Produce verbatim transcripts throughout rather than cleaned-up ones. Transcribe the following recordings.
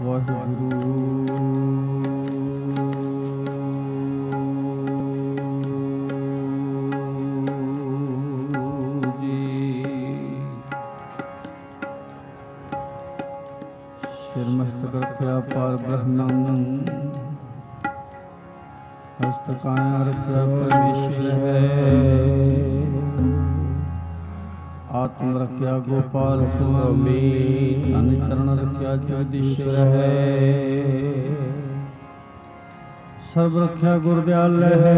शिरमस्तक रखया पार ब्रह्मं हस्तकाया रखया परमेश्वर है। आत्म रखया गोपाल स्वामी धन चरण रखया जगदीश्वर है। सर्व रखया गुरदयाल है।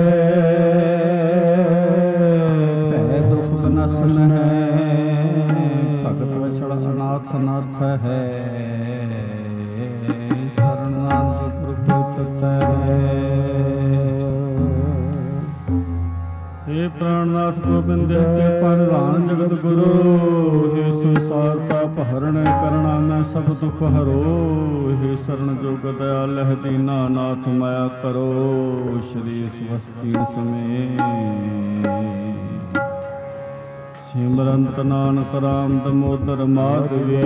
भय दुख विनाशन है। भगत वछड़ अनाथ नाथ है। हे प्राणनाथ गोबिंद के प्रधान जगत गुरु, हे संसार ताप हरण करना मैं सब दुख हरो। हे शरण जोग दयाल है दीना नाथ माया करो। श्री स्वस्ति समय सिमरंत नानक राम दमोदर माधवी।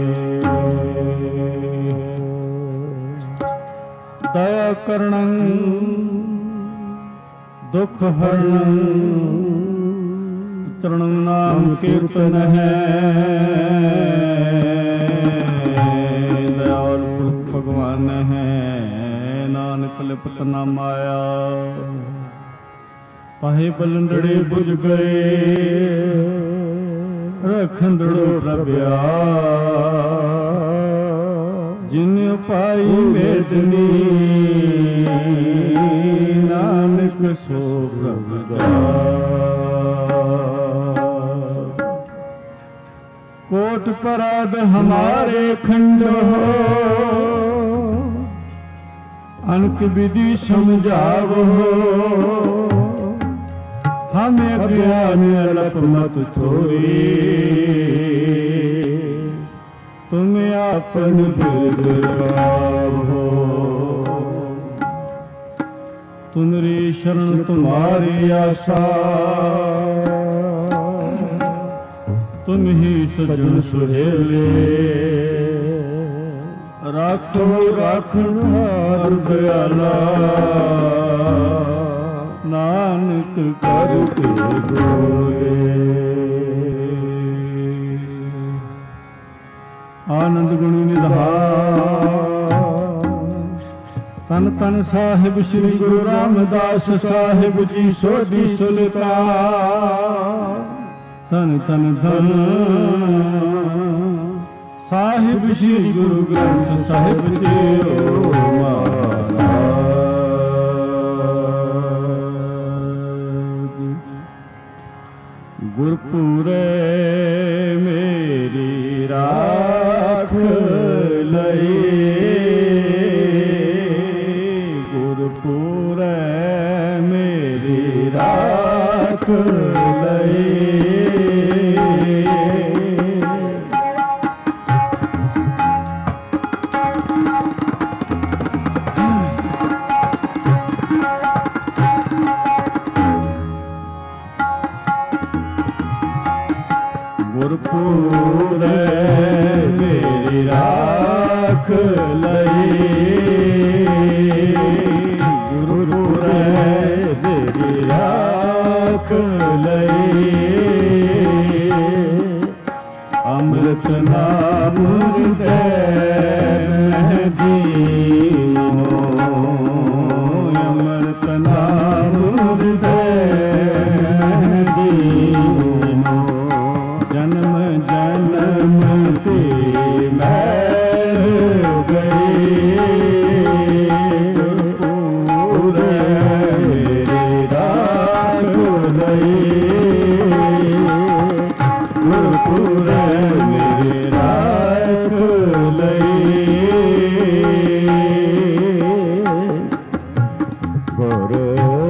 दया करणं दुख हरणं चरणं नाम कीर्तन है। दयाल पुरख भगवान है। नानक लिपत न माया पाहे बलंडड़े बुझ गए। रखंडड़ो प्रभया जिन पाई वेदनी। नानक सो कोट पराध हमारे खंडो। अनक विधि समझावो। हमें ज्ञान अलप मत थोरी। तुम्हें आपन बिरगावो। तुम्हारी शरण तुम्हारी आशा। तुम ही सजन सुहेले। राखो राखनहार दयाला। नानक करके गोए। आनंद गुणी निधान तन तन साहिब श्री गुरु रामदास साहिब जी सोधी सुल्तान। तन तन धन साहिब श्री गुरु ग्रंथ साहिब जी महाराज। गुरपुरे मेरी राख लई। गुरपुरे मेरी राख लई। गुरपुरे मेरी राख लई। गुरपुरे मेरी राख लई। अमृत नाम हृदय दीनो। अमृत नाम हृदय दीनो। जन्म जन्म के मैल गई। पूरे मेरी राख लई। पूरे मेरी राख लई। गुरु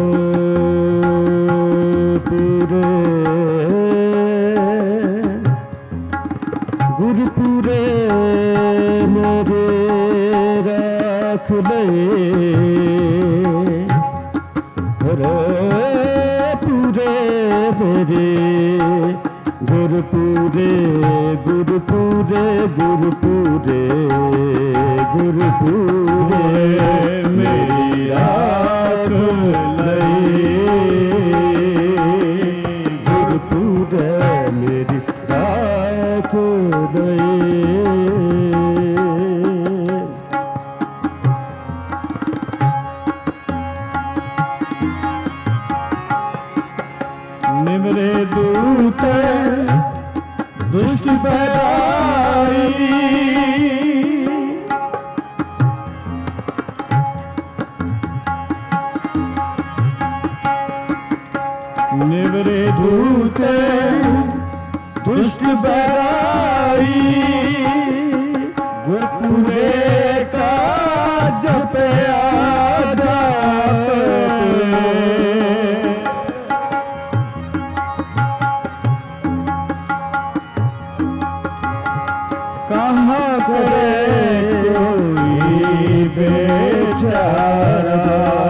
गुरपुरे मेरे राख लई। रे पूरे मेरे गुरपुरे गुरपुरे गुरपुरे ਗੁਰਪੂਰੇ ਮੇਰੀ ਰਾਖ ਲਈ, ਗੁਰਪੂਰੇ ਮੇਰੀ ਰਾਖ ਲਈ। ਨਿਮਰੇ ਦੂਤ ਦੁਸ਼ਟ ਪੈਦਾਈ, ਨਿਵਰੇ ਦੂਤ ਦੁਸ਼ਟ ਬੈਰਾਈ, ਗੁਰਪੂਰੇ ਕਾ ਜਪਿਆ ਜਾਪੇ। ਕਹਾਂ ਕਰੇ ਕੋਈ ਬੇਚਾਰਾ,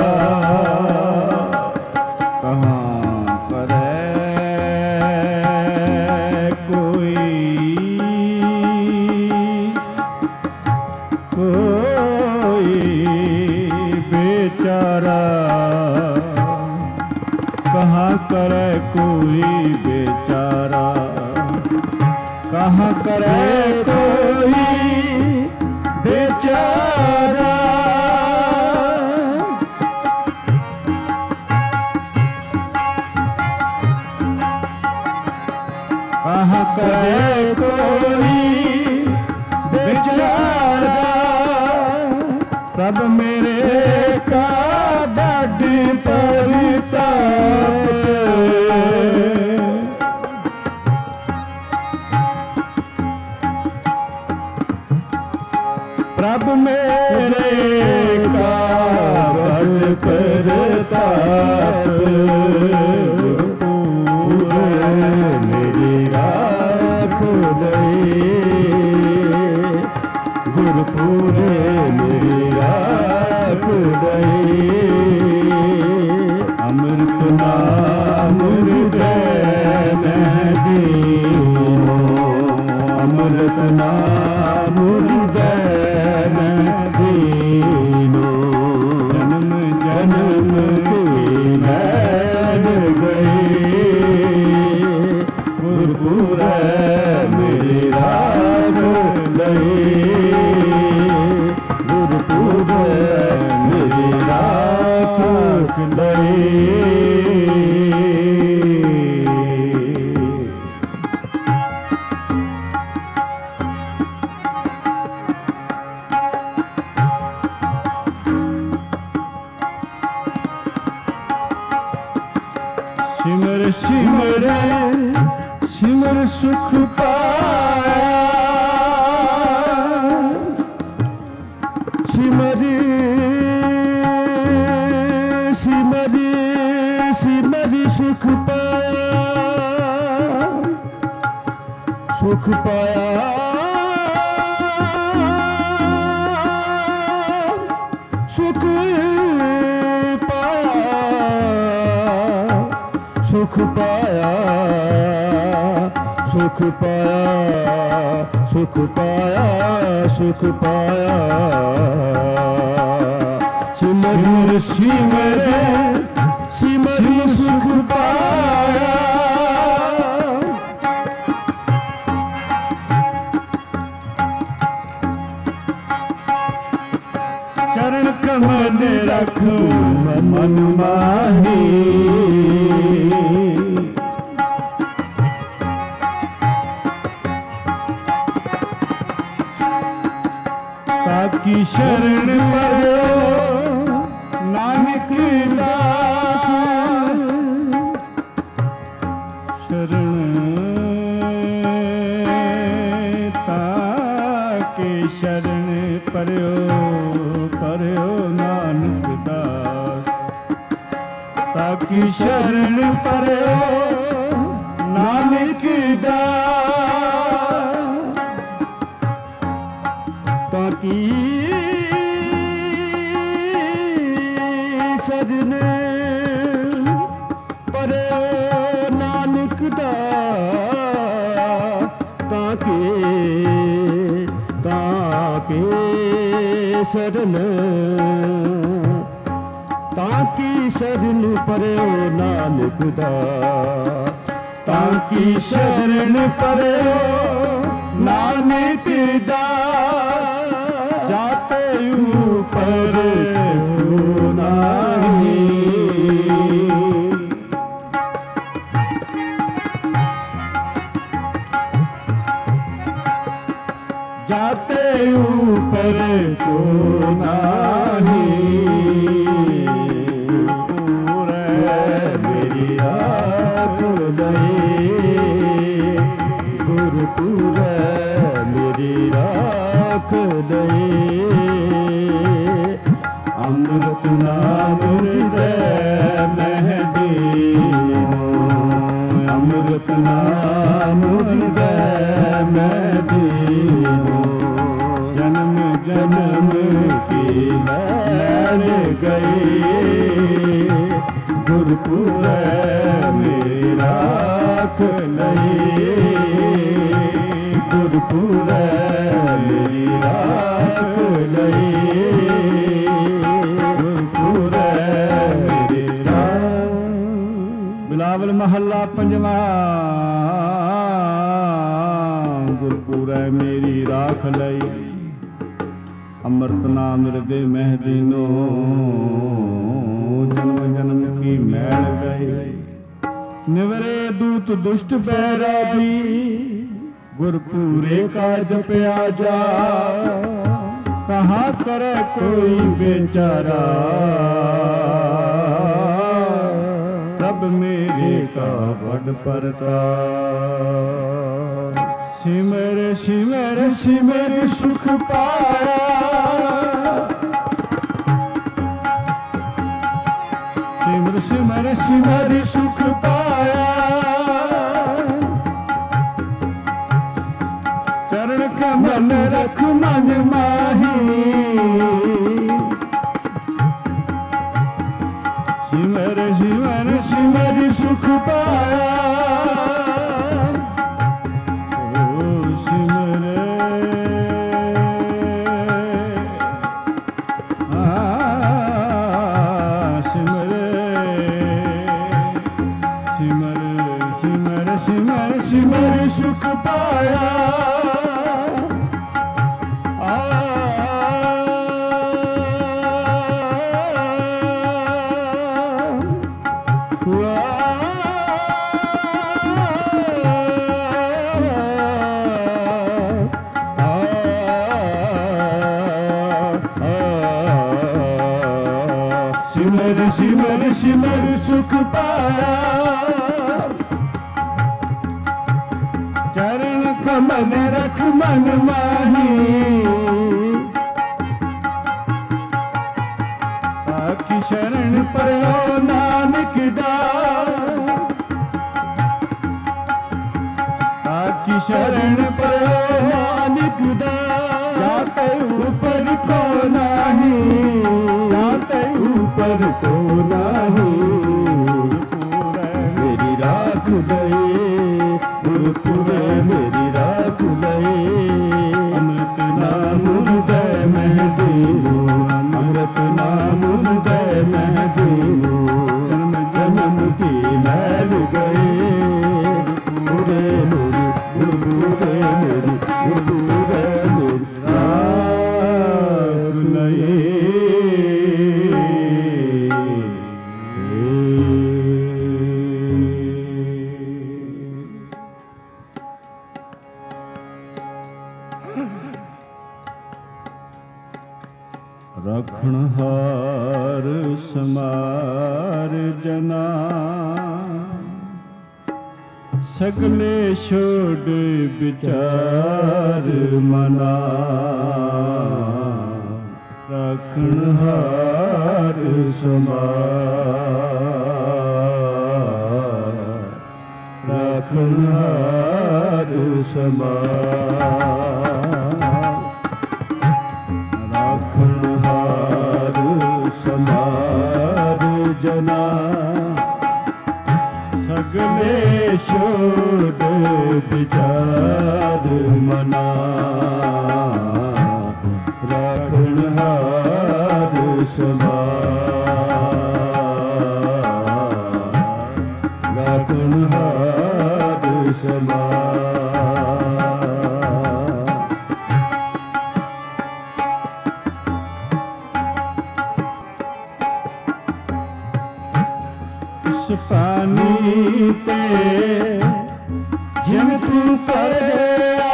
कहाँ करे कोई बेचारा, कहाँ करे कोई बेचारा। कहाँ करे कोई बेचारा, प्रभ मेरे का डाडी परिताप। प्रभ मेरे का बड़ प्रताप, मेरी राख लई, गुरपूरे मेरी राख लई। अमृत नाम हृदय में दीनो, अमृत नाम हृदय में दीनो। जन्म जन्म की मैल गई, गुरपूरे मेरी राख लई, गुरपूरे मेरी राख लई। सिमर सिमर सिमर सुख पाया, सिमरी सिमरी सिमरी सुख पाया, सुख पाया, सुख पाया, सुख पाया, सुख पाया, सुख पाया, सुख पाया। सिमर सिमर सिमर सुख पाया, चरण कमल रखो मन माही, ताकि शरण परो नानक दास। शरण ताकि शरण परो परो नानक दास, ताकि शरण परो नानक दास। ताकि सजने परे नानक दा, ताकि ताकि शरण ताकी शरण परयो नानक दा ताकी शरण परयो नानक दा जाते ऊपर नाही जाते ऊपर को नाही मेरी आँख लई गुरुपुर मेरी राख लई अमृत नाम हृदय महदीनो अमृत नाम हृदय महदीनो जन्म जन्म की लैन गई गुरुपुर मेरी राख लई गुरुपुर मेरी राख लई गुरुपुर मेरी राख। बिलावल महला पंजवा गुरुपुर मेरी राख लई अमृत नाम हृदय महदीनो जन्म जन्म की मैल गई निवरे दूत दुष्ट बैरागी गुरपुरे का जपया जा कहा करे कोई बेचारा रब मेरे का बड़ परता सिमर सिमर सिमर सुख पाया सिमर सिमर सिमर सुख पाया चरण कमल रख मन माही सिमर सिमर सिमर सुख पाया सिमर सुख पाया आ सिमर सिमर सिमर सुख पाया चरण कमल रख मन माही आखि शरण परो नानक दा आखि शरण परो नानक दा जाते ऊपर को नाही जाते ऊपर को नाही मेरी राख गई गुरुपुर मेरी राख लई अमृत नाम हृदय महदीनो अमृत नाम हृदय महदीनो जन्म जन्म की मैल गई गुरुपुरे मेरी गुरुपुरे मेरी गुरुपुरे मेरी राख लई रखणहार समार जना सगले छोड़ विचार मना रखणहार समार रखणहार समार समार जना सगले छोड़ विचार मना ਰਾਖਣਹਾਰ ਸਮਾਰ, ਰਾਖਣਹਾਰ ਸਮਾਰ। ਇਸ ਪਾਣੀ ਤੇ ਜਿਨ ਤੂੰ ਕਰ ਗਿਆ,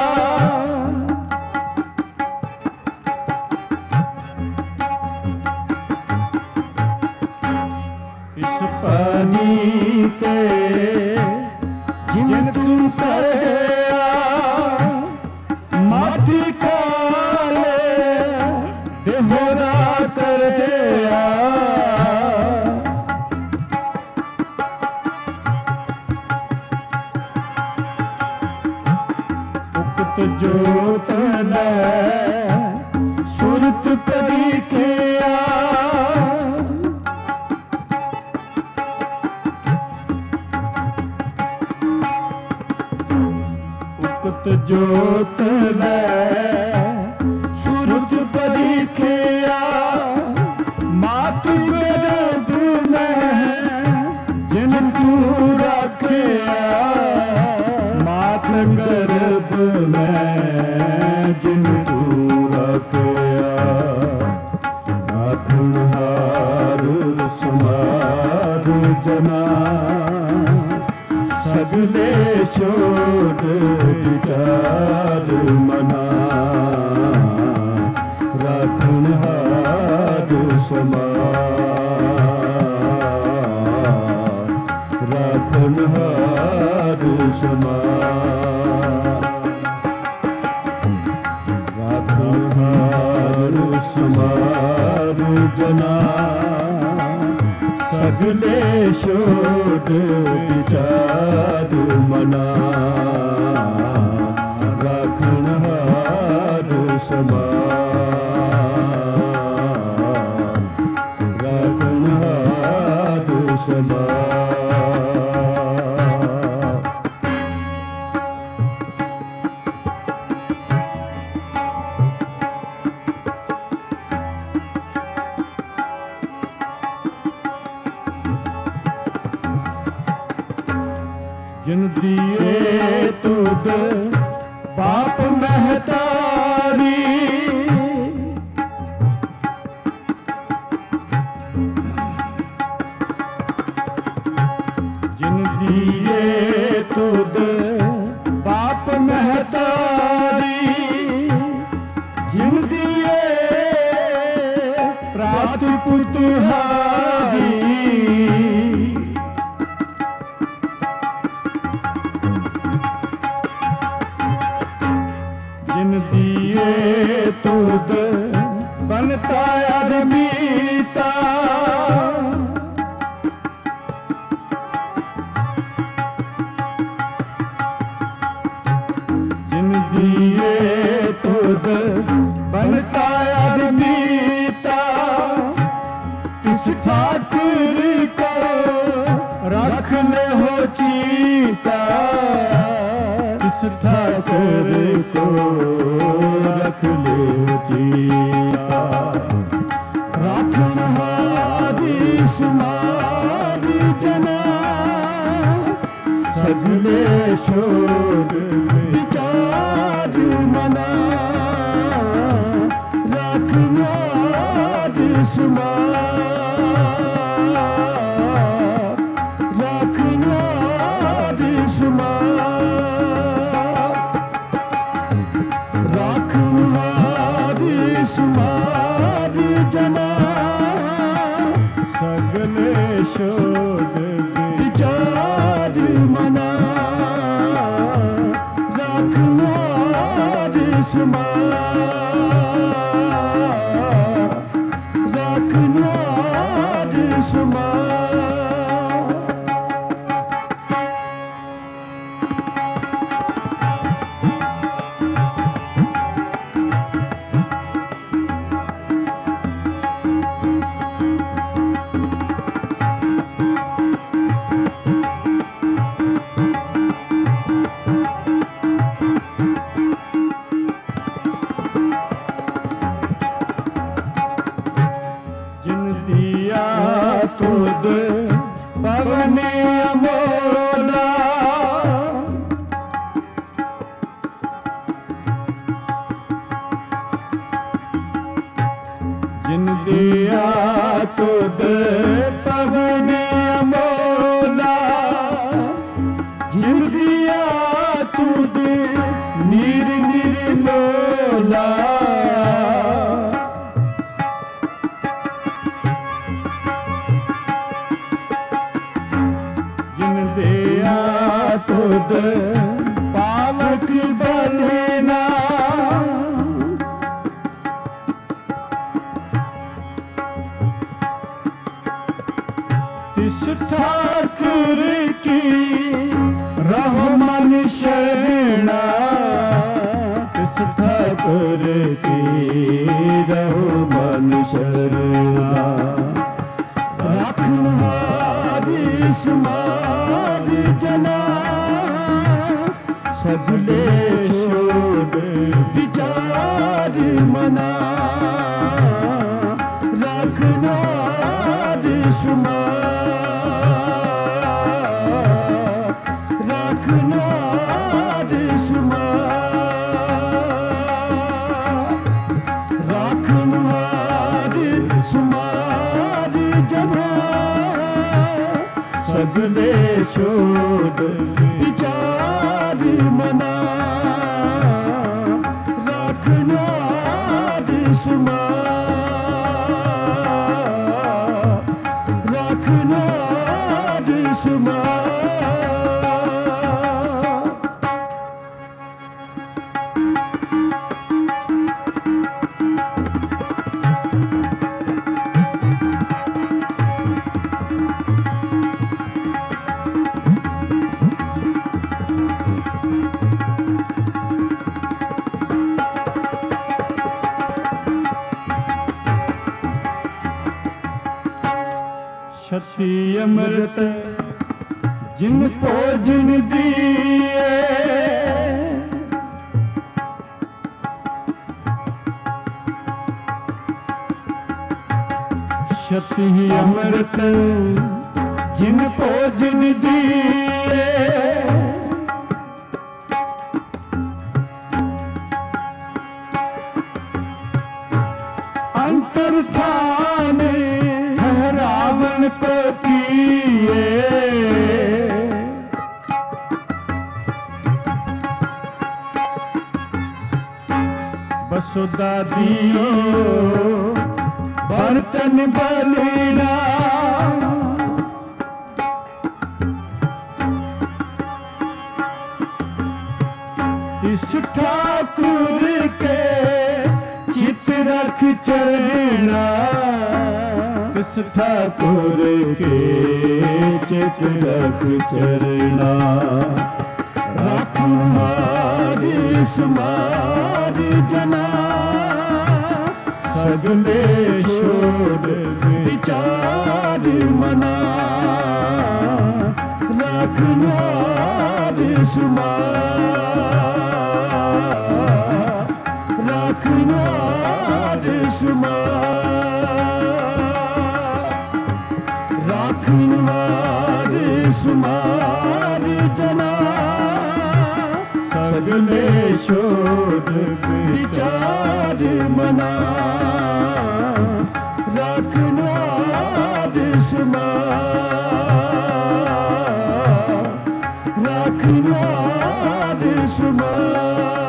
ਇਸ ਪਾਣੀ ਤੇ ਜਿਨ ਤੂੰ ਕਰ ਗਿਆ, ਮਾਟੀ ਕਾਲੇ ਦੇਹਰਾ ਕਰ ਦਿਆ। ਜੋਤ ਲੈ ਸੁਰਤ ਪਰੀਖਿਆ, ਉਕਤ ਜੋਤ ਲੈ ਸੁਰਤ ਪਰੀਖਿਆ, ਮਾਤ ਗਰਭ ਮੈਂ ਜਿਨ ਤੂੰ ਰੱਖਿਆ, ਮਾਤ ਗਰਭ ਮੈਂ ਜਿਨ ਤੂੰ ਰੱਖਿਆ, ਰਾਖਣਹਾਰ ਸਮਾਰ ਜਨਾ, ਸਗਲੇ ਛੋੜ ਵਿਚਾਰ ਮਨਾ, ਰਾਖਣਹਾਰ ਸਮਾਰ, ਰਾਖਣਹਾਰ ਸਮਾਰ, ਰਾਖਣਹਾਰ ਸਮਾਰ ਜਨਾ, ਸਗਲੇ ਛੋੜ ਵਿਚਾਰ ਮਨਾ, ਰਾਖਣਹਾਰ ਸਮਾਰ, ਰਾਖਣਹਾਰ ਸਮਾਰ। ਜਿਨ ਦੀਏ ਤੁਧ ਪਾਪ ਮਹਤਾਰੀ, ਜਿਨ ਦੀਏ ਤੁਧ ਪਾਪ ਮਹਤਾਰੀ, ਜਿਨ ਦੀਏ ਪ੍ਰਾਤ ਪੁਤਹਾਰੀ, ਜਿਨ ਦੀਏ ਤੁਧ ਬਨਤਾ ਅਰਮੀਤਾ, ਜਿਨ ਦੀਏ ਤੁਧ ਬਨਤਾ ਅਰਮੀਤਾ, ਤਿਸ ठाकुर को रख ले हो चीता, तिस ठाकुर को रख ले हो चीता, राखनहार तुद पवन अमोला। जिन दिया तुद पवन अमोला, जिन दिया तुद नीर निर्मला। जिन दिया तुद पावक बलना, तिस ठाकुर की रहो मन शरणा। तिस ठाकुर की रहो मन शरणा। रखनहारी समाज जना, सगले छोड़ विचार मना। रखनहारी समाज, रखनहारी समाज, रखनहारी समाज जना, सगले शोध विचार मना। रखनहारी समाज, रखनहारी समाज। शक्ति अमृत जिन भोजन दिए, शक्ति अमृत जिन भोजन दिए। अंतर ठान रावण को किए, वसुधा दियो बर्तन बलिना। इस ठाकुर के चित रख चरना। इस ठाकुर के चित रख चरना। रखनहारी समाज जना, सगले छोड़ विचार मना। रखनहारी समाज, रखनहारी समाज, रखनहारी समाज जना, सगले शोध विचार मना। रखनहारी समाज, रखनहारी समाज।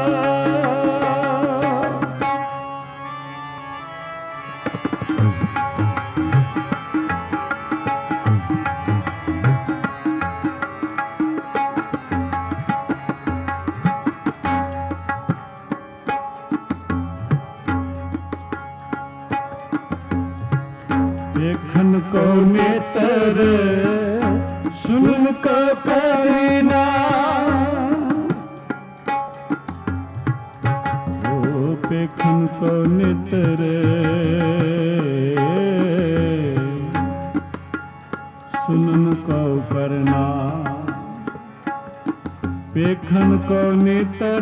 देखन को नेत्र सुन को करना। ओ देखन को नेत्र सुनन को करना। देखन को नेत्र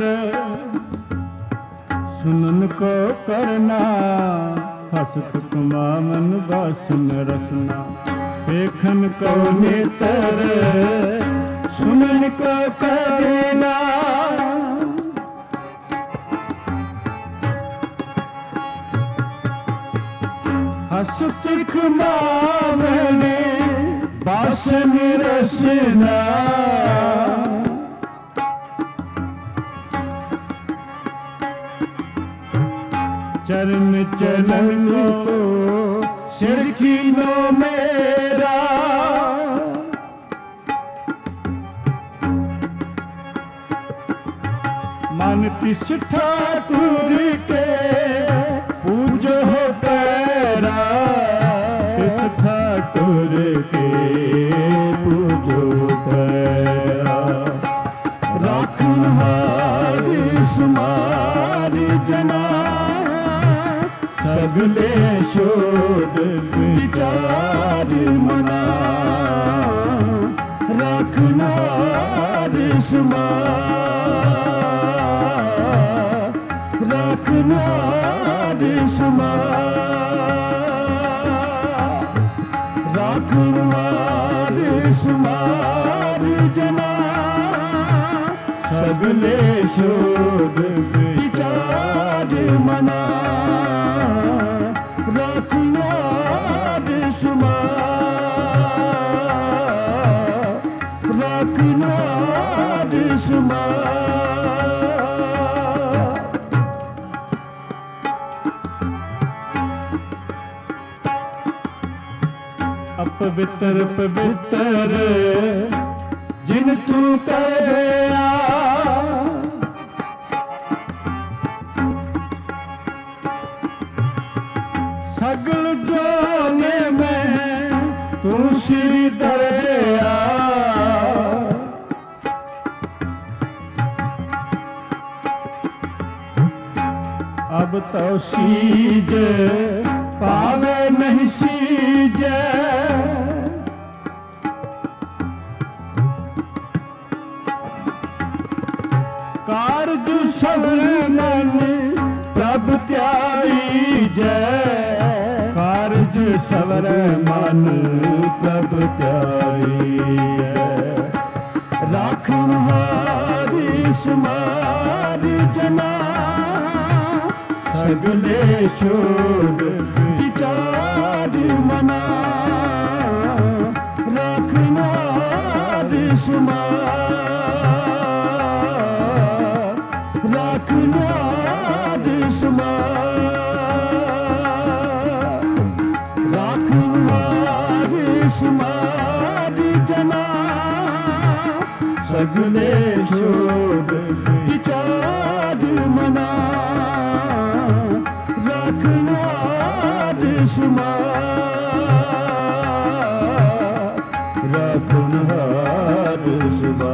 सुनन को करना। हसत कुमामन बासन रसना। देखन को नेत्र सुनन को करना हस तिख मामने बासन रसना चरण चलन को सिर कीनो मेरा मन तिस ठाकुर के पूजो पैरा तिस ठाकुर के पूजो पैरा राखन हारि सुमारि जना सगले शोध विचार मना राखना रिश्मा राखना रिश्मा राखना रिश्मा जना सगले शोध विचार मना राखना रिश्मा राखना रिश्मा अपवित्र पवित्र जिन तू कर गया सगल जोने में तू श्री धर गया अब तो सीज पावे नहीं सीज कारज सबर मन प्रभु त्यागी जय कारज सबर मन प्रभु त्यागी जय राखन हारि सुमारि जना सगले शोध विचार मना राखना रिश्मा राखना रिश्मा राखना रिश्मा जना सगले शोध विचार मना राखना रिश्मा राखना रिश्मा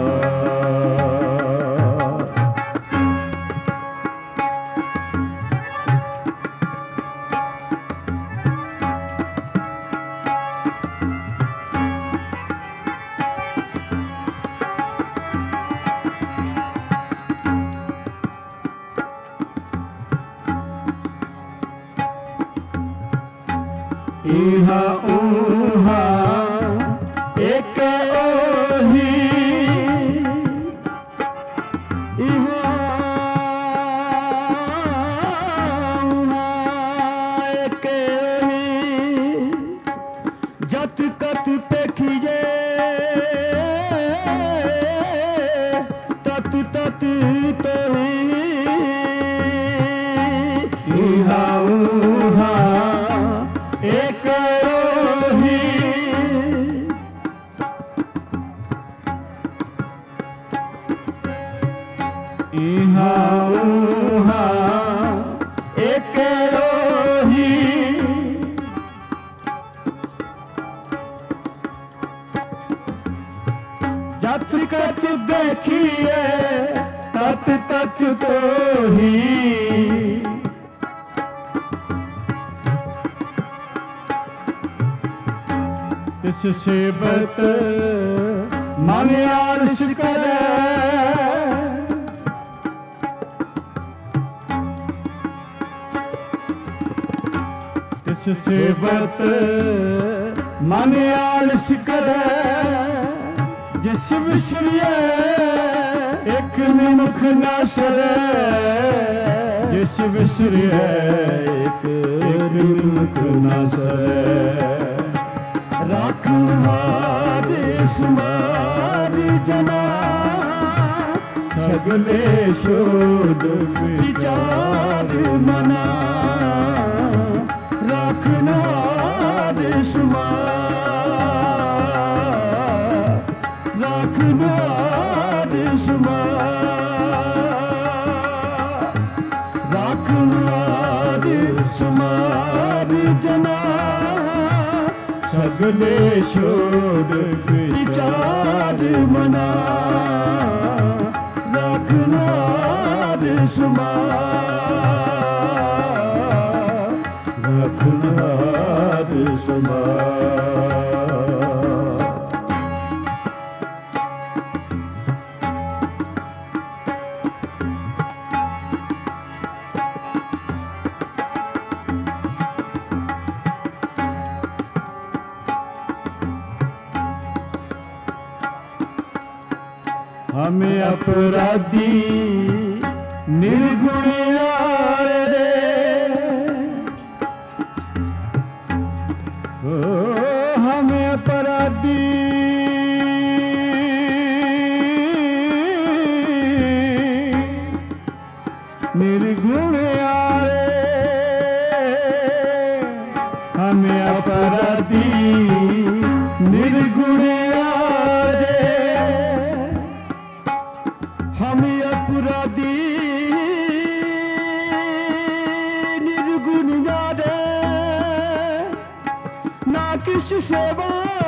इहा उहा एक ओही इहा उहा एक ओही जत कत पेखिए तत तत तोही इहा उहा एक ओही इहा उहा एक ओही जत कत देखिए तत तत तोही तिस सेवत मन आलस करे तिस सेवत ਮਨ ਆਲਸ ਕਰੇ ਜਿਸ ਵਿਸਰੀਏ ਇੱਕ ਮਨੁੱਖ ਨਾ ਸਰੇ ਜਿਸ ਵਿਸਰੀਏ ਇੱਕ ਇੱਕ ਮਨੁੱਖ ਨਾ ਸਰੇ ਰਾਖਣ ਹਾਰੇ ਸੁਮਾਰੀ ਜਨਾ ਸਗਲੇ ਛੋੜ ਵਿਚਾਰ ਮਨਾ ਰਾਖਣ ਹਾਰੇ ਸੁਮਾਰ ਰਾਖਣ ਹਾਰੇ ਸੁਮਾਰ ਰਾਖਣ ਹਾਰੇ ਸੁਮਾਰ ਜਨਾ ਸਗਲੇ ਛੋੜ ਵਿਚਾਰ ਮਨਾ ਰਾਖਣ ਹਾਰੇ ਸੁਮਾਰ ਰਾਖਣ ਹਾਰੇ ਸੁਮਾਰ हमें अपराधी निर्गुण रे ओ हमें अपराधी निर्गुण रे हमें अपराधी निर्गुण हम अपराधी निर्गुण यारे ना किस सेवा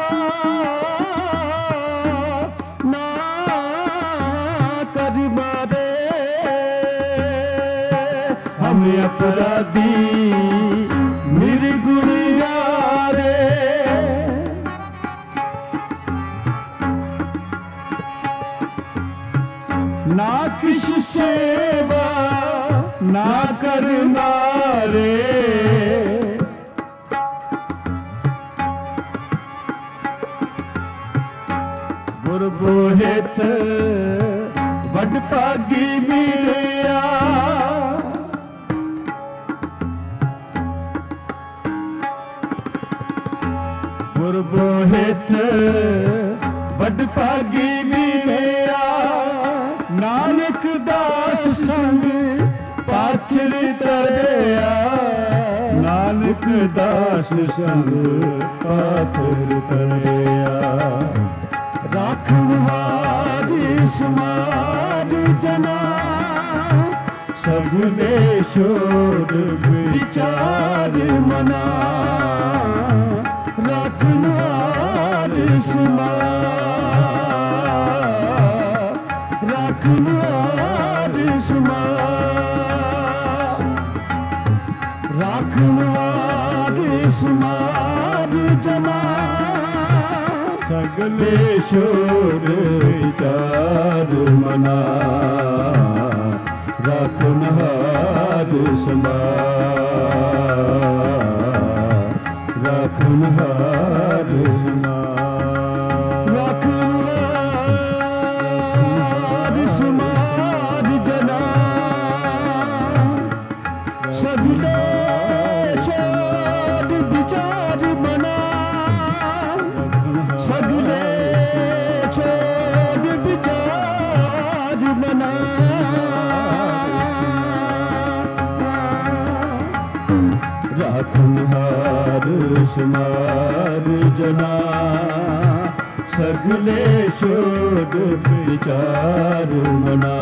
ना कर मारे हम अपराधी निर्गुण यारे ना किस सेवा ना कर मारे गुर बोहित वड भागी मिलिया गुर बोहित वड भागी मिलिया नानक दास संग पाथर तरिया नानक दास संग पाथर तरिया राखण हारे सुमार जना सगले छोड़ विचार मना राखण हारे सुमार राखण हारे सुमार राखण हारे सुमार जना सगले छोड़ विचार मना राखण हारे सुमार राखण हारे सुमार राखण हारे सुमार जना सगले छोड़ विचार मना सगले छोड़ विचार मना राखण हारे सुमार जना सगले छोड़ विचार मना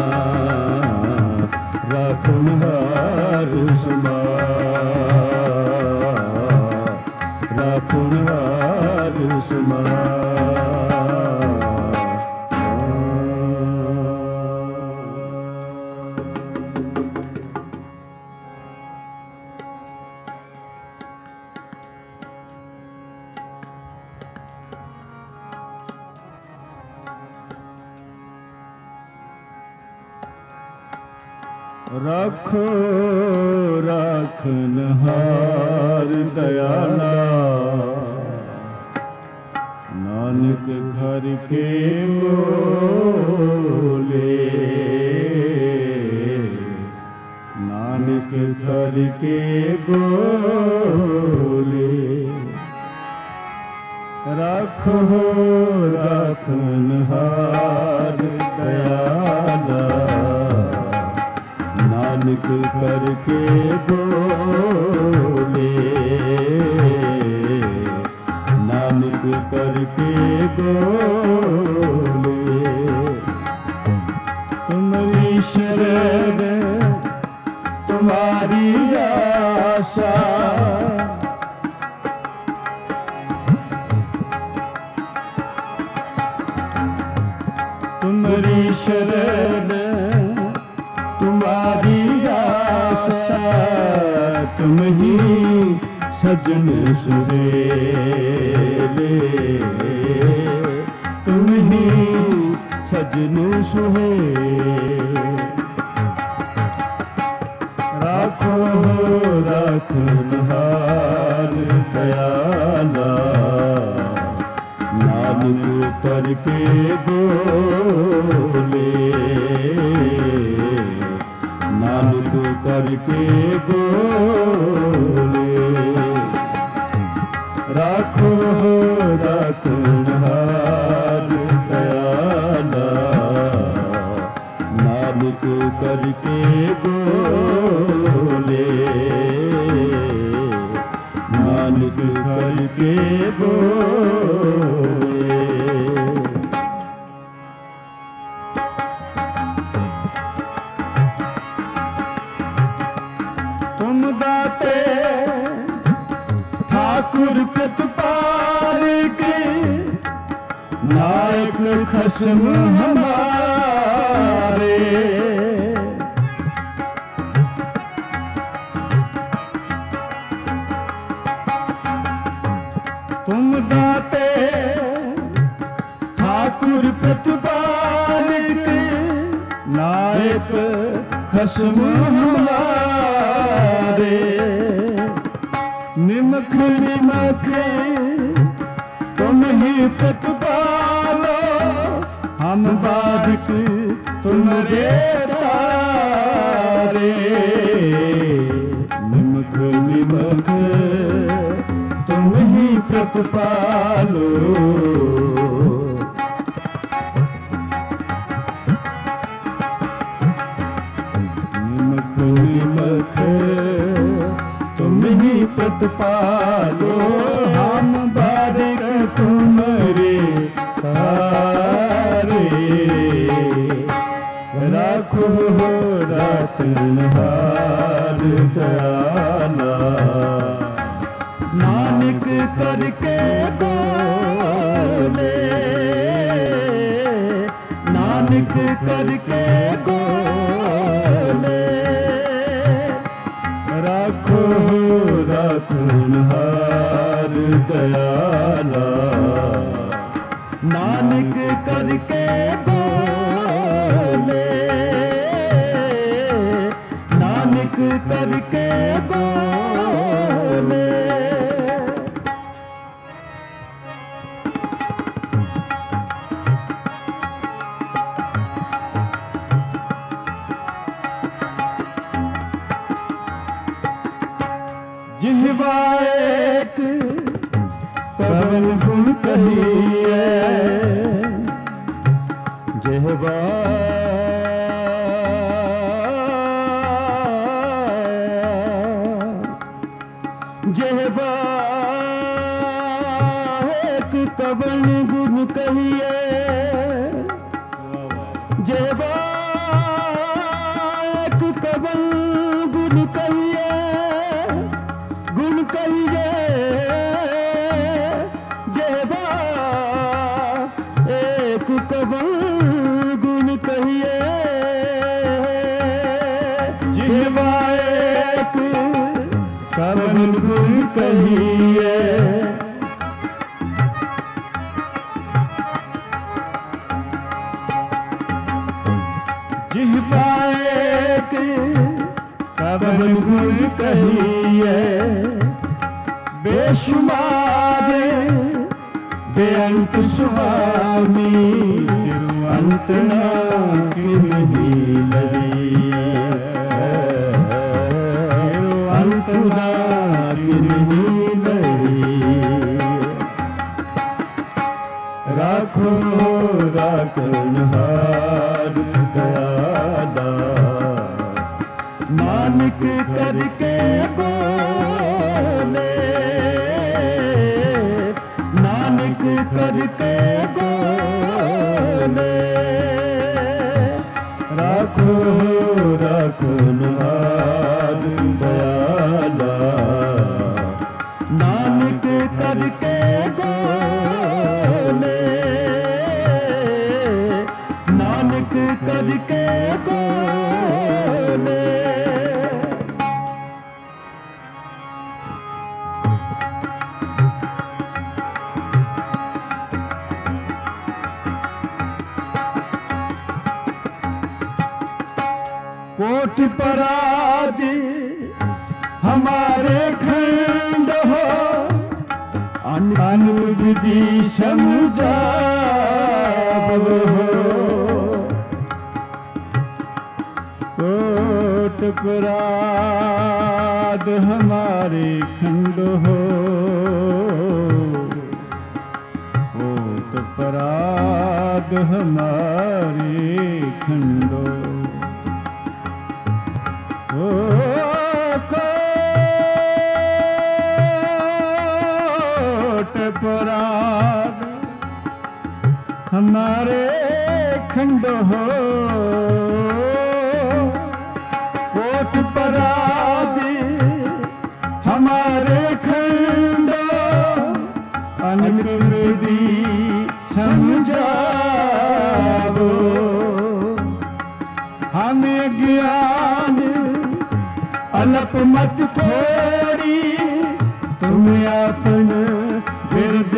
राखण हारे सुमार राखण हारे सुमार रखो राखन हार दयाला नानक घर के बोले, नानक घर के बोले, राखो राखनहार दयाला, नानक घर के बोले, नानक करके बोले। तुम्हारी शरण तुम्हारी आशा, तुम्हारी शरण तुम्हारी आशा, तुम ही सजन सुहेले, तुम ही सजन सुहेले। राखो राखनहार दयाला, नानक करके बोले, नानक करके बोले। राखो राखनहार दयाला, नानक करके बोले, नानक करके बोले। तुम दाते ठाकुर प्रतिपाल के, नायक खसम हमारे, तुम दाते ठाकुर प्रतिपाल के, नायक खसम हमारे। निमख निमख तुम ही प्रतिपालो, हम बाधिक तुम्हारे तारे। निमख निमख तुम ही प्रतिपालो, निमख निमख तुम ही प्रतिपालो, हम बाधिक तुम्हारे तारे। राखो राखनहार दयाला, नानक करके बोले, नानक करके बोले। राखो राखनहार दयाला, नानक करके बोले, नानक करके बोले। जिह्वा एक कवन गुण कहिए, जिह्वा जिह्वा एक कवन गुण कहिए, जिह्वा एक कवन गुण कहिए, गुण कहिए जेबा एक कवन गुण कहिए, जेबा एक कवन गुण कहिए। जिह्वा एक कवन गुण कहिए, बेशुमार बेअंत सुवामी तिरुअंत ना किन्ही लरी तिरुअंत ना किन्ही लरी राखो राखनहार दयाला नानक करके बोले नानक करके बोले राखो राखनहार दयाला नानक करके बोले नानक करके बोले कोट पराधि हमारे खंड हो अनुविधि समझाव हो कोट पराध हमारे खंड हो कोट पराध हमारे खंड कोट पराध हमारे खंड हो कोट पराध हमारे खंड अनुविधि समझावो हमें ज्ञान अलप मत थोड़ी तुम अपन बिरद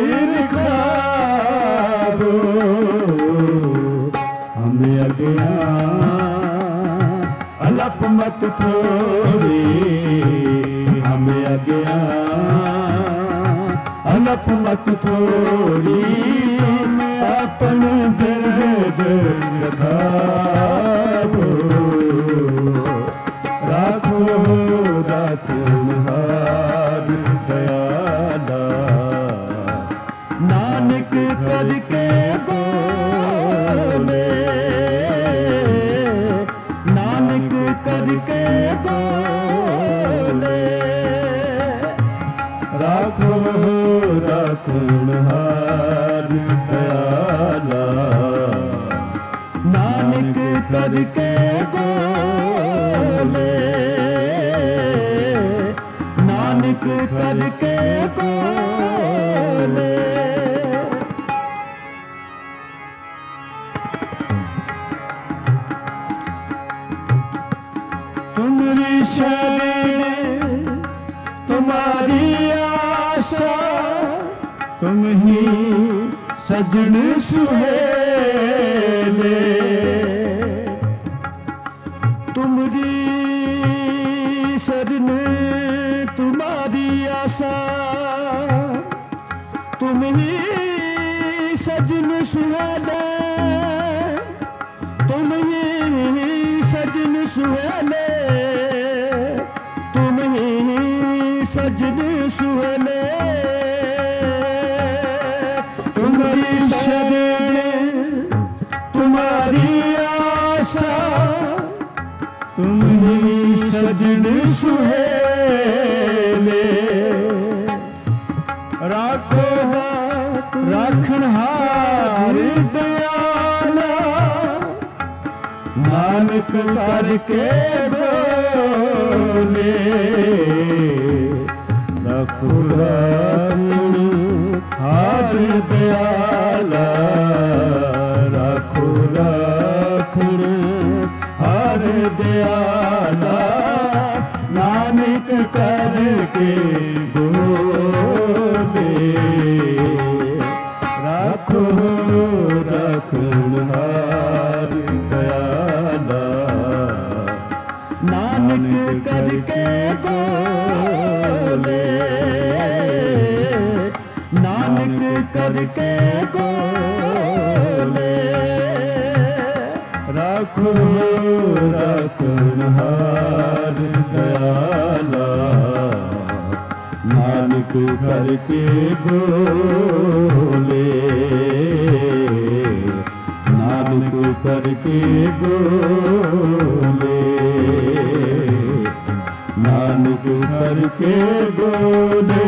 दिखावो हमें अज्ञान अलप मत थोड़ी हमें अज्ञान अलप मत थोड़ी अपन बिरद दिखावो राखो राखनहार दयाला नानक करके बोले नानक करके बोले राखो राखनहार दयाला नानक करके बोले नानक करके बोले तुम्हारी शरण तुम्हारी आशा तुम ही सजन सुहेले तुम्हारी शरण तुम्हारी आशा तुम ही सजन सुहेले तुम ही सजन सुहेले तुम ही सजन सुहेले तुम्हारी शरण तुम्हारी आशा तुम ही सजन सुहेले राखो राखनहार दयाला नानक करके बोले राखो राखनहार दयाला राखो राखनहार दयाला नानक करके बोले राखो राखनहार दयाला नानक करके बोले नानक करके गोले राखो रखनहार दयाला नानक करके गोले नानक करके गोले नानक करके गोले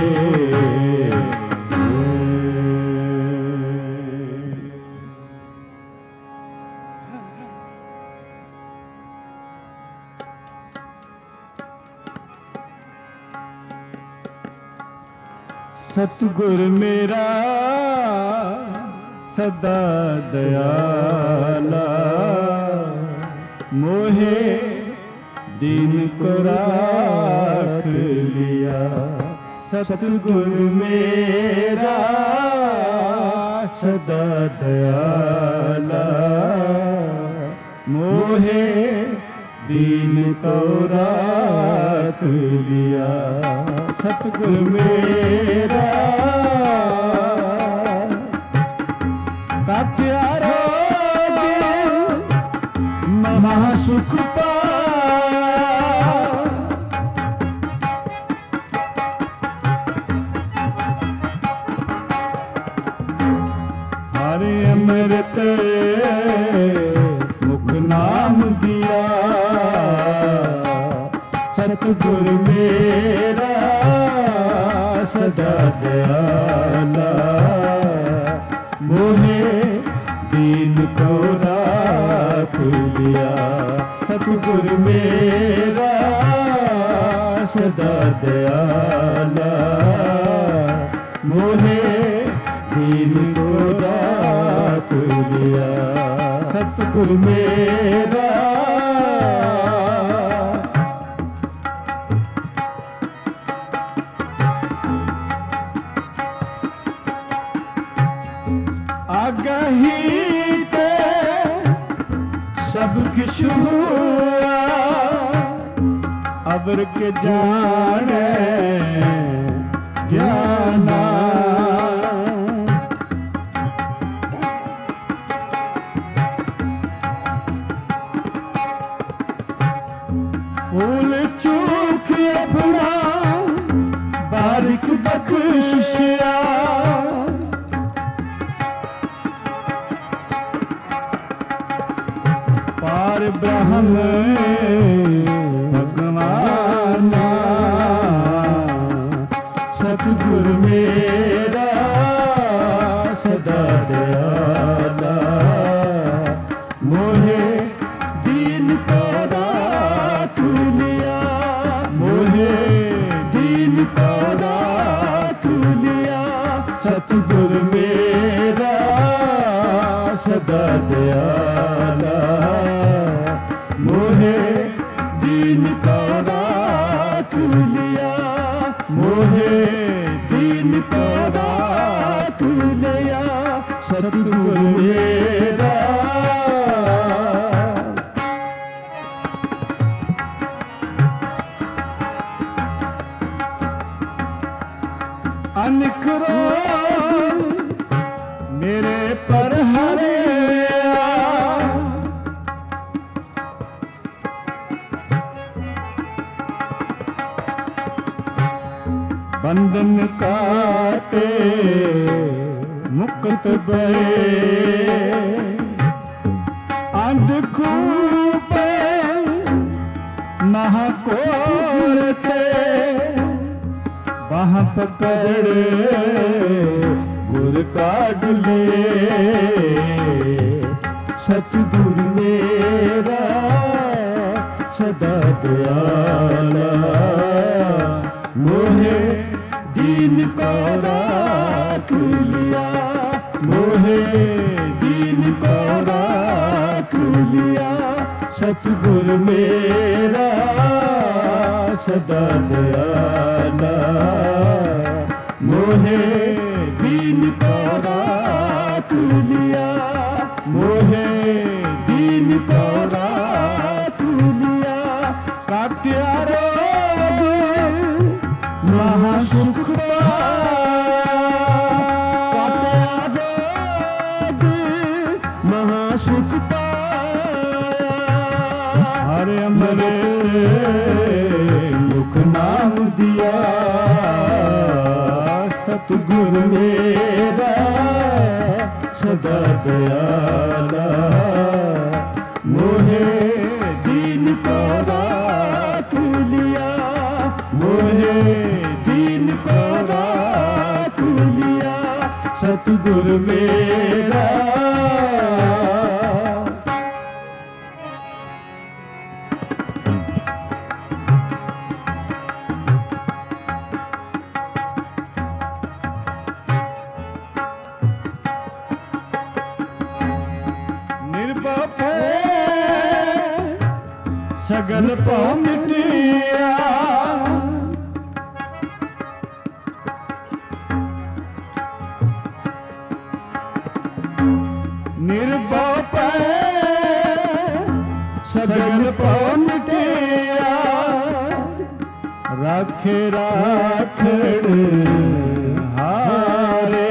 सतगुर मेरा सदा दयाला मोहे दीन को राख लिया। सतगुर मेरा सदा दयाला मोहे दीन को राख लिया। सतगुर मेरा का प्यारा महासुख पाया। हरे अमृत मुख नाम दिया। सतगुर मेरा सदा दयाला मोहे दीन को राख लिया। सतगुर मेरा सदा दयाला मोहे दीन को राख लिया। सतगुर मेरा आगाही ते सब किश हुआ। अबर के जाने ज्ञाना भूल चूक अपना बारिक बख्शिया। पार ब्रह्म भगवाना सतगुर मेरा सदा दयाला मोहे दीन को राख लिया। मोहे दीन को राख लिया। सतगुर मेरा सदा दयाला मोहे दीन को राख लिया। मोहे दीन को राख लिया। सतगुर मेरा अनख रोग मेरे पर हरे बंधन काटे मुक्त गए। अंधकूप महाकोर थे वहाँ पकड़ गुर काट ले। सतगुर मेरा सदा दयाला मोहे दीन को राख लिया। मोहे दीन को राख लिया। सतगुर मेरा सदा दयाला मोहे दीन को राख लिया। मोहे दीन को राख लिया। का प्यारा महासुख का सतगुर मेरा सदा दयाला, मोहे दीन को राख लिया, मोहे दीन को राख लिया, सतगुर मेरा। सगल पाप मिटिया, निर्पाप सगल पाप मिटिया, राखे राखड़ हारे,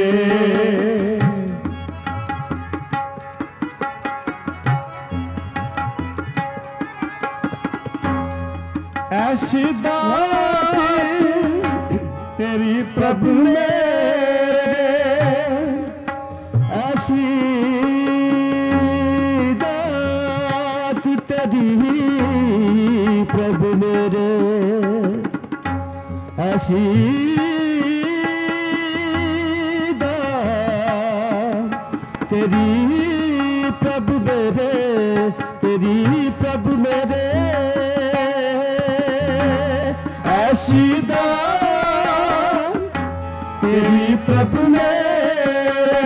ऐसी दात तेरी प्रभु मेरे, ऐसी दात तेरी प्रभु मेरे, ऐसी दात तेरी प्रभु मेरे, तेरी प्रभु मेरे, ऐसी दात तेरी प्रभु मेरे,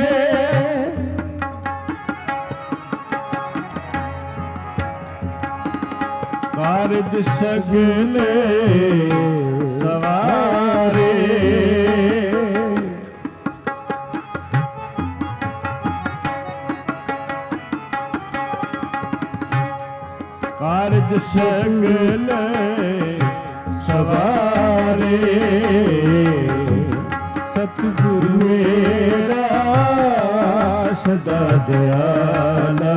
कारज सगले सवारे, कारज सगले सवारे, सतगुर मेरा सदा दयाला,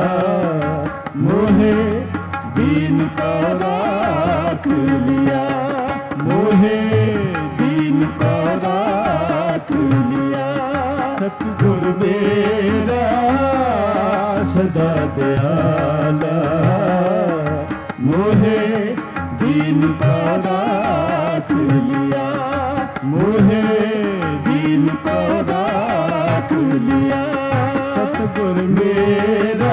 मोहे दीन को राख लिया, मोहे दीन को राख लिया, सतगुर मेरा सदा दयाला, मोहे दीन को राख लिया, मोहे दीन को राख लिया, सतगुर मेरा।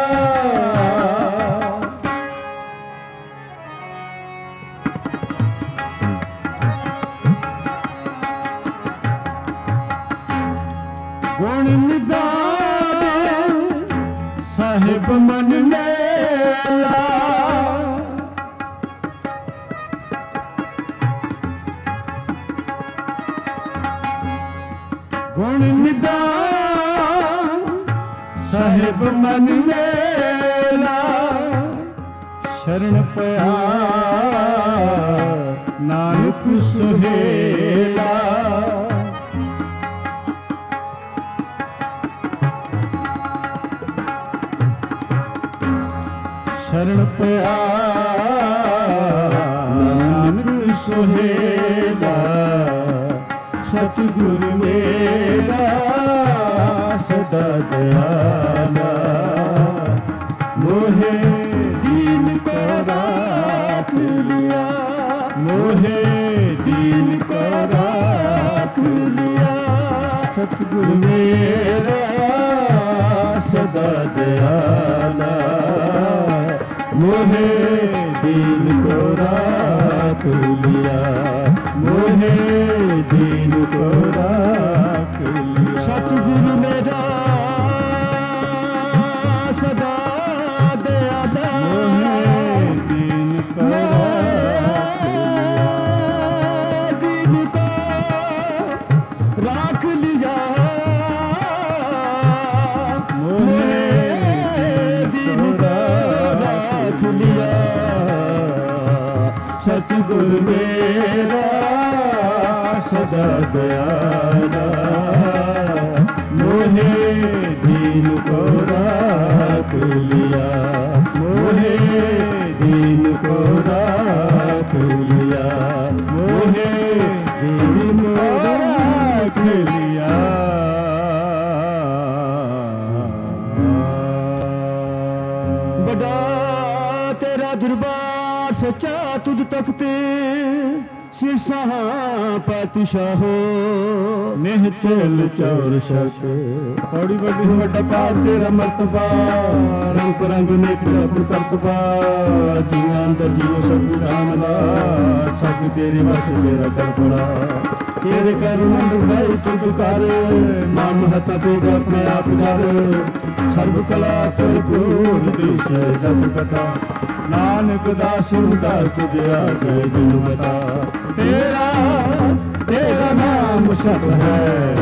गुण निदान साहिब मन मेला, गुण निदान साहिब मन मेला, शरण पया नानक सुहेला, शरण पया नानक सुहेला, सतगुर मेरा सदा दयाला, मोहे दीन को राख लिया, मोहे दीन को राख लिया, सतगुर मेरा सदा दयाला, मोहे दीन को राख लिया, मोहे दीन को राख लिया, सतगुरु मेरा सदा दयाला, मोहे दीन को दीन को राख लिया, मोहे दीन को राख लिया, सतगुर मेरा सदा दयाला, मोहे दीन को राख लिया, मोहे दीन को राख लिया, मोहे दीन को राख ਪਾਤਸ਼ਾਹੋ ਨਿਹਚਲ ਚੌਰ ਸ਼ਕ ਪੌੜੀ ਵੱਡੀ ਵੱਡਾ ਪਾਰ ਤੇਰਾ ਮਰਤਬਾ ਰੰਗ ਰੰਗ ਨੇ ਪ੍ਰਭ ਕਰਤਬਾ ਜੀਵਾਂ ਦਾ ਜੀਵ ਸਭ ਜਾਣਦਾ ਸਭ ਤੇਰੇ ਵਸ ਮੇਰਾ ਕਰਪੜਾ ਤੇਰੇ ਕਰੁਣਾ ਦੁਖਾਈ ਤੁਧ ਕਰ ਨਾਮ ਹਤਾ ਤੇ ਆਪਣੇ ਆਪ ਕਰ ਸਰਬ ਕਲਾ ਭਰਪੂਰ ਦਿਸ ਜਗ ਕਥਾ ਨਾਨਕ ਦਾਸ ਦਾਸ ਤੁਝਿਆ ਗਏ ਦਿਨ ਬਤਾ ਤੇਰਾ ਤੇਰਾ ਨਾਮ ਸਤ ਹੈ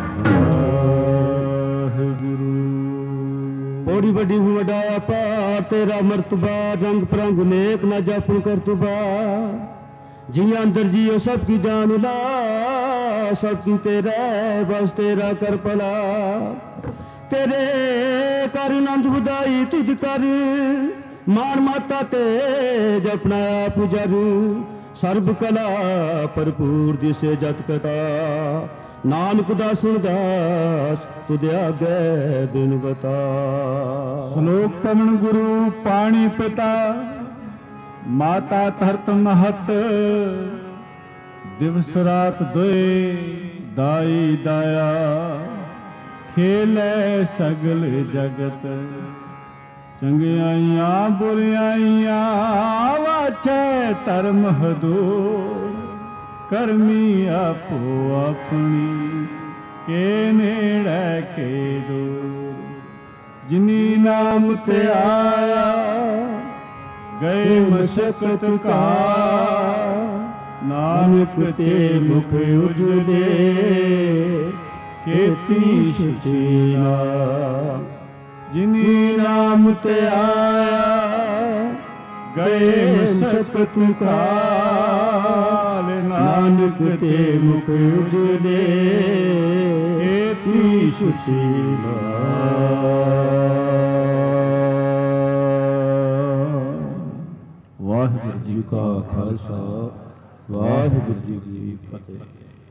ਵਾਹਿਗੁਰੂ ਬੋੜੀ ਵੱਡੀ ਹੂੰ ਵਡਾਇਆ ਪਾ ਤੇਰਾ ਮਰਤਬਾ ਰੰਗ ਪ੍ਰੰਗ ਨੇਕ ਨਾ ਜਾਪਨ ਕਰਤਬਾ ਜਿਹਾਂ ਅੰਦਰ ਜੀਓ ਸਭ ਕੀ ਜਾਨ ਲਾ ਸਭ ਕੀ ਤੇਰਾ ਬਸ ਤੇਰਾ ਕਰ ਭਲਾ ਤੇਰੇ ਕਰ ਆਨੰਦ ਵਧਾਈ ਤੁਧ ਕਰ ਮਾਨ ਮਾਤਾ ਤੇ ਜਪਣਾ ਆਪ ਜਰ ਸਰਬ ਕਲਾ ਭਰਪੂਰ ਦਿਸੇ ਜਤ ਕਥਾ ਨਾਨਕ ਦਾਸ ਦਾਸ ਤੁਧ ਆਗੇ ਦਿਨ ਬਤਾ ਸ਼ਲੋਕ ਪਵਨ ਗੁਰੂ ਪਾਣੀ ਪਿਤਾ ਮਾਤਾ ਧਰਤ ਮਹਤ ਦਿਵਸ ਰਾਤ ਦੋਏ ਦਾਈ ਦਾਇਆ ਖੇਲੇ ਸਗਲ ਜਗਤ ਚੰਗਿਆਈਆਂ ਬੁਰਿਆਈਆਂ ਵਾਚੈ ਧਰਮ ਹਦੂਰ ਕਰਮੀ ਆਪੋ ਆਪਣੀ ਕੇ ਨੇੜੇ ਕੇ ਦੂਰ ਜਿਨੀ ਨਾਮ ਤੇ ਆਇਆ ਗਏ ਮਸਕਤ ਕਾ ਨਾਨਕ ਤੇ ਮੁਖ ਉਜਲੇ ਕੀਤੀ ਸ਼ਿਲਾ ਜਿਨੀ ਨਾਮ ਤੇ ਆਇਆ ਗਏ ਮਸਕਤ ਕਾ ਨਾਨਕ ਤੇ ਮੁਖ ਉਜਲੇ ਕੀਤੀ ਸ਼ਿਲਾ ਵਾਹਿਗੁਰੂ ਜੀ ਕਾ ਖਾਲਸਾ ਵਾਹਿਗੁਰੂ ਜੀ ਕੀ ਫਤਿਹ।